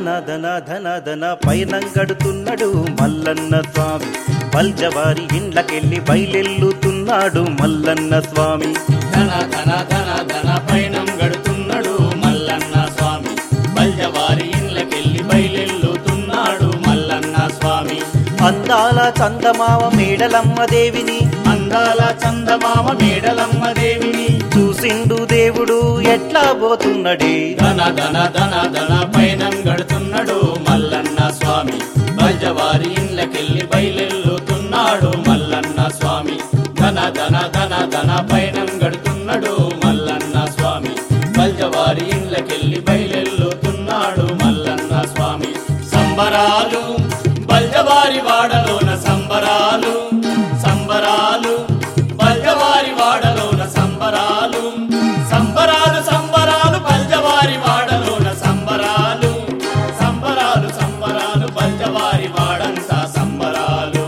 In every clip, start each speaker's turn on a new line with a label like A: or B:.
A: ధన ధన ధన ధన పైనంగడుతున్నాడు మల్లన్న స్వామి. బల్జవారి ఇండ్లకెళ్ళి బయలెల్లుతున్నాడు మల్లన్న స్వామి.
B: ధన ధన ధన ధన పైనం గడుతున్నాడు మల్లన్న స్వామి. బల్జవారి ఇండ్లకెళ్ళి బయలెల్లుతున్నాడు మల్లన్న స్వామి.
A: అందాల చందమామ మేడలమ్మ దేవిని,
B: అందాల చందమామ మేడలమ్మ దేవిని
A: చూసిండు దేవుడు ఎట్లా పోతున్నడే.
B: ధన ధన ధన ధన పైనం గడుతున్నాడు మల్లన్న స్వామి. బల్జవారి ఇండ్లకెళ్ళి బయలెల్లుతున్నాడు మల్లన్న స్వామి. ధన ధన ధన ధన పైనం గడుతున్నాడు మల్లన్న స్వామి. బల్జవారి ఇండ్లకెళ్ళి బయలెల్లుతున్నాడు మల్లన్న స్వామి. సంబరాలు బల్జవారి వాడలోన సంబరాలు, సంబరాలు బల్జవారి వాడలోన సంబరాలు, సంబరాలు సంబరాలు బల్జవారి వాడలోన సంబరాలు, సంబరాలు సంబరాలు బల్జవారి వాడంతా సంబరాలు.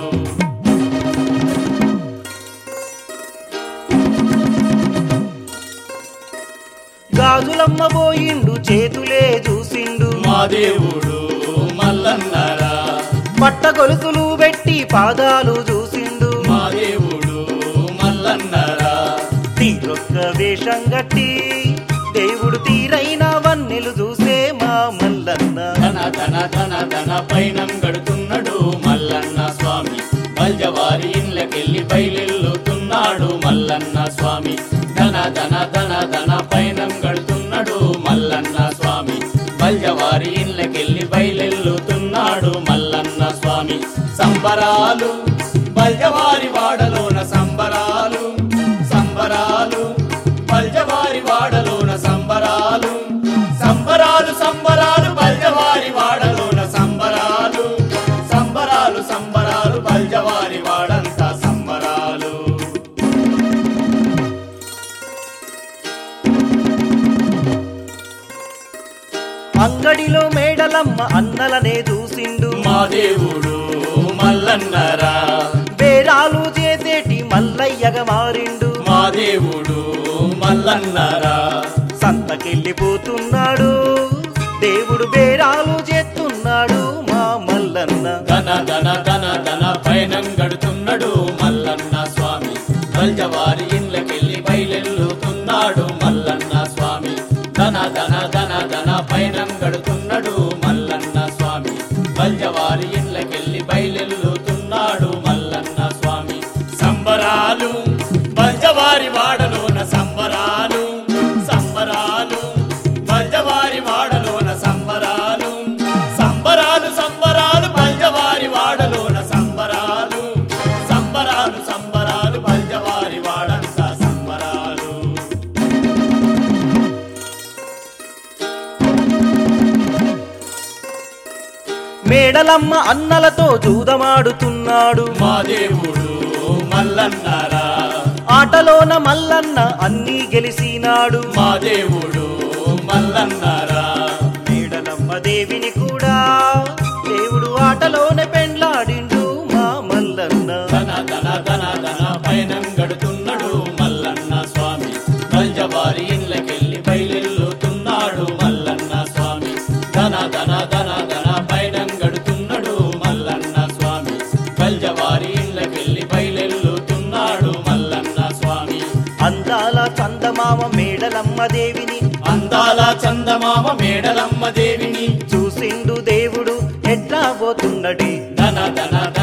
A: గాజులమ్మ పోయిండు చేతులే చూసిండు
B: మా దేవుడు మల్లన్నరా.
A: పట్ట గొలుసులు పెట్టి పాదాలు చూసిండు
B: మా దేవుడు మల్లన్నరా.
A: తీరొక్క వేషం గట్టి దేవుడు తీరైన వన్నెలు చూసే మా మల్లన్న.
B: ధన ధన ధన ధన పైనం గడుతున్నాడు మల్లన్న స్వామి. బల్జవారి ఇండ్లకెళ్ళి బయలెల్లుతున్నాడు మల్లన్న స్వామి. ధన ధన ధన ధన పైనం గడుతున్నాడు మల్లన్న స్వామి. బల్జవారి ఇండ్లకెళ్ళి బయలెల్లుతున్నాడు మల్లన్న స్వామి. సంబరాలు బల్జవారి వాడలోన సంబరాలు, సంబరాలు బల్జవారి వాడలోన సంబరాలు, సంబరాలు సంబరాలు బల్జవారి వాడలోన సంబరాలు, సంబరాలు సంబరాలు బల్జవారి వాడంతా సంబరాలు.
A: అంగడిలో మేడలమ్మ అన్నలనే చూసిండు
B: మా దేవుడు మల్లన్నరా.
A: బేరాలు చేసేటి మల్లయ్యగా మారిండు
B: మా దేవుడు మల్లన్నరా.
A: సంతకెళ్ళిపోతున్నాడు దేవుడు బేరాలు చేస్తున్నాడు మా మల్లన్న.
B: ధన ధన ధన ధన పైనం గడుతున్నాడు మల్లన్న స్వామి. బల్జవారి ఇండ్లకెళ్ళి బయలెల్లుతున్నాడు మల్లన్న స్వామి. ధన ధన ధన ధన పైనం గడుతున్నాడు మల్లన్న స్వామి. బల్జవారి ఇండ్లకెళ్ళి బయలెల్లుతున్నాడు మల్లన్న స్వామి. సంబరాలు బల్జవారి వాడలోన సంబరాలు, సంబరాలు బల్జవారి వాడలోన సంబరాలు, సంబరాలు సంబరాలు బల్జవారి వాడలోన సంబరాలు, సంబరాలు సంబరాలు బల్జవారి వాడంతా సంబరాలు.
A: మేడలమ్మ అన్నలతో జూదమాడుతున్నాడు
B: మా దేవుడు మల్లన్నరా.
A: ఆటలోన మల్లన్న అన్నీ గెలిసినాడు
B: మా దేవుడు మల్లన్నరా.
A: మేడలమ్మ దేవిని కూడా దేవుడు ఆటలోనే పెండ్లాడిండు మా మల్లన్న.
B: ధన ధన ధన ధన పైనం గడుతున్నాడు మల్లన్న స్వామి. బల్జవారి ఇండ్లకెళ్ళి బయలెల్లుతున్నాడు మల్లన్న స్వామి. ధన ధన ధన ధన పైనం గడుతున్నాడు మల్లన్న స్వామి. బల్జవారి ఇండ్లకెళ్ళి బయలెల్లుతున్నాడు మల్లన్న స్వామి.
A: అందాల చందమామ మేడలమ్మ దేవిని,
B: అందాల చందమామ మేడలమ్మ దేవిని
A: చూసిండు దేవుడు ఎట్లా పోతున్నడి.
B: ధన ధన